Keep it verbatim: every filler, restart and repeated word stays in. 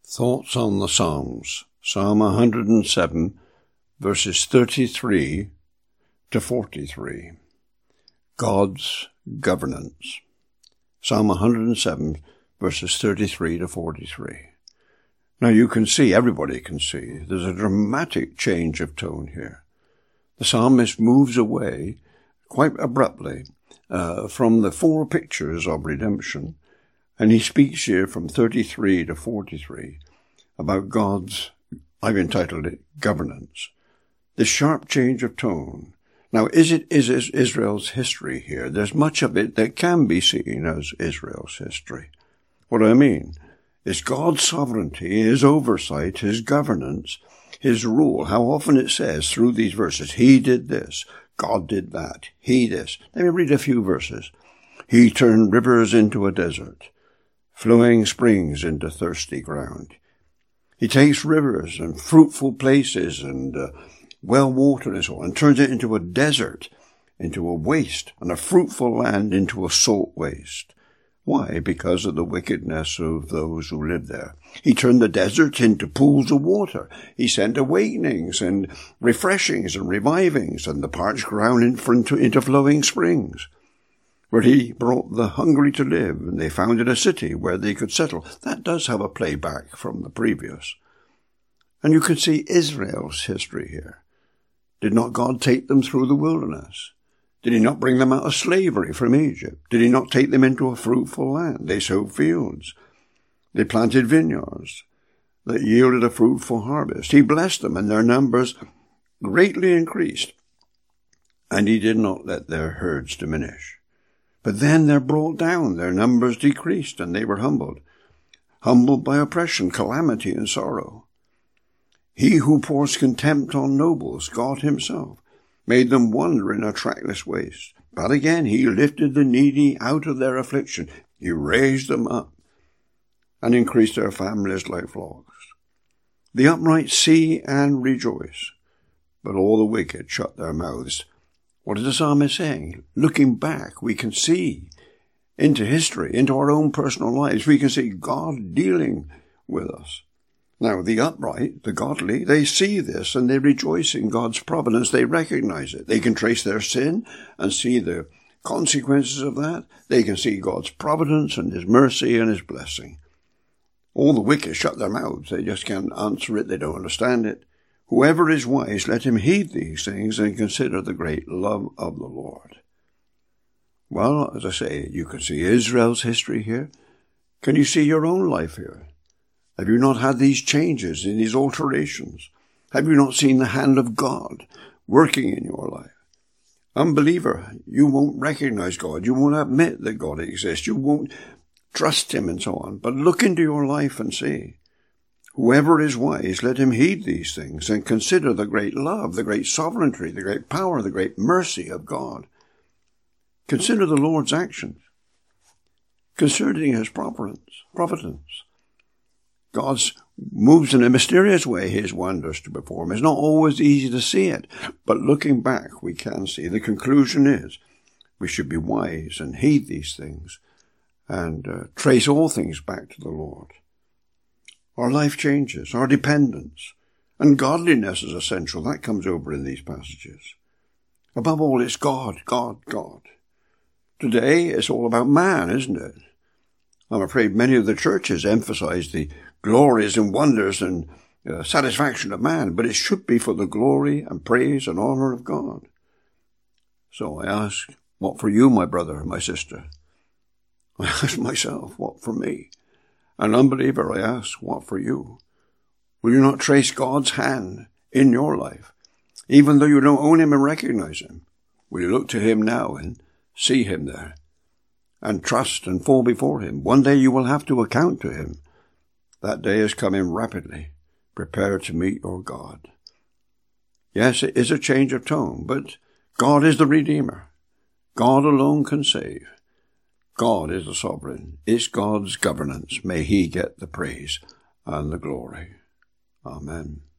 Thoughts on the Psalms, Psalm one hundred seven, verses thirty-three to forty-three. God's governance. Psalm one hundred seven, verses thirty-three to forty-three. Now you can see, everybody can see, there's a dramatic change of tone here. The psalmist moves away quite abruptly uh, from the four pictures of redemption, and he speaks here from thirty-three to forty-three about God's, I've entitled it, governance. The sharp change of tone. Now, is it is Israel's history here? There's much of it that can be seen as Israel's history. What do I mean? It's God's sovereignty, His oversight, His governance, His rule. How often it says through these verses, He did this, God did that, He this. Let me read a few verses. He turned rivers into a desert, flowing springs into thirsty ground. He takes rivers and fruitful places and uh, well water and so on, and turns it into a desert, into a waste, and a fruitful land into a salt waste. Why? Because of the wickedness of those who live there. He turned the deserts into pools of water. He sent awakenings and refreshings and revivings, and the parched ground into, into flowing springs, where He brought the hungry to live, and they founded a city where they could settle. That does have a playback from the previous. And you can see Israel's history here. Did not God take them through the wilderness? Did He not bring them out of slavery from Egypt? Did He not take them into a fruitful land? They sowed fields. They planted vineyards that yielded a fruitful harvest. He blessed them, and their numbers greatly increased. And He did not let their herds diminish. But then they're brought down, their numbers decreased, and they were humbled. Humbled by oppression, calamity, and sorrow. He who pours contempt on nobles, God Himself, made them wander in a trackless waste. But again He lifted the needy out of their affliction. He raised them up and increased their families like flocks. The upright see and rejoice, but all the wicked shut their mouths. What is the psalmist saying? Looking back, we can see into history, into our own personal lives. We can see God dealing with us. Now, the upright, the godly, they see this and they rejoice in God's providence. They recognize it. They can trace their sin and see the consequences of that. They can see God's providence and His mercy and His blessing. All the wicked shut their mouths. They just can't answer it. They don't understand it. Whoever is wise, let him heed these things and consider the great love of the Lord. Well, as I say, you can see Israel's history here. Can you see your own life here? Have you not had these changes and these alterations? Have you not seen the hand of God working in your life? Unbeliever, you won't recognize God. You won't admit that God exists. You won't trust Him and so on. But look into your life and see. Whoever is wise, let him heed these things and consider the great love, the great sovereignty, the great power, the great mercy of God. Consider the Lord's actions, concerning His providence. providence. God moves in a mysterious way His wonders to perform. It's not always easy to see it, but looking back we can see. The conclusion is we should be wise and heed these things and uh, trace all things back to the Lord. Our life changes, our dependence, and godliness is essential. That comes over in these passages. Above all, it's God, God, God. Today, it's all about man, isn't it? I'm afraid many of the churches emphasize the glories and wonders and uh, satisfaction of man, but it should be for the glory and praise and honor of God. So I ask, what for you, my brother and my sister? I ask myself, what for me? An unbeliever, I ask, what for you? Will you not trace God's hand in your life, even though you don't own Him and recognize Him? Will you look to Him now and see Him there, and trust and fall before Him? One day you will have to account to Him. That day is coming rapidly. Prepare to meet your God. Yes, it is a change of tone, but God is the Redeemer. God alone can save. God is the sovereign. It's God's governance. May He get the praise and the glory. Amen.